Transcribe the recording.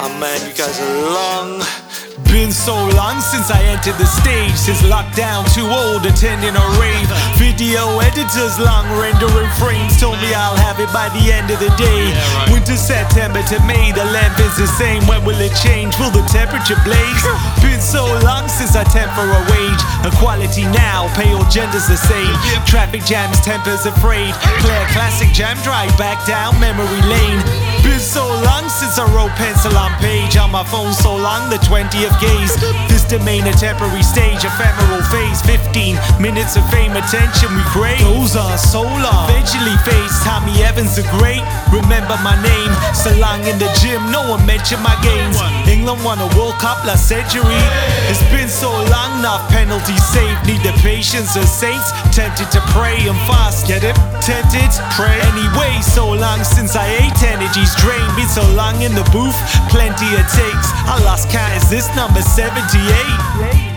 Oh man, you guys are long. Been so long since I entered the stage. Since lockdown, too old, attending a rave. Video editors, long rendering frames, told me I'll have it by the end of the day. Winter, September to May, the length is the same. When will it change? Will the temperature blaze? Been so long since I tempt for a wage. Equality now, pay all genders the same. Traffic jams, tempers afraid. Clear classic jam, drive back down memory lane. Been so long since I wrote pencil on page. On my phone so long, the 20th gaze. This domain a temporary stage, ephemeral phase. 15 minutes of fame, attention we crave. Goes on so long, eventually fades. Tommy Evans the great, remember my name. So long in the gym, no one mentioned my games. England won a World Cup last century. It's been so long, not penalty safe. Need the patience of saints, tempted to pray and fast. Get it? Tempted, pray. Anyway, so long since I ate, energy's drained. Been so long in the booth, plenty it takes. I lost count, is this number 78?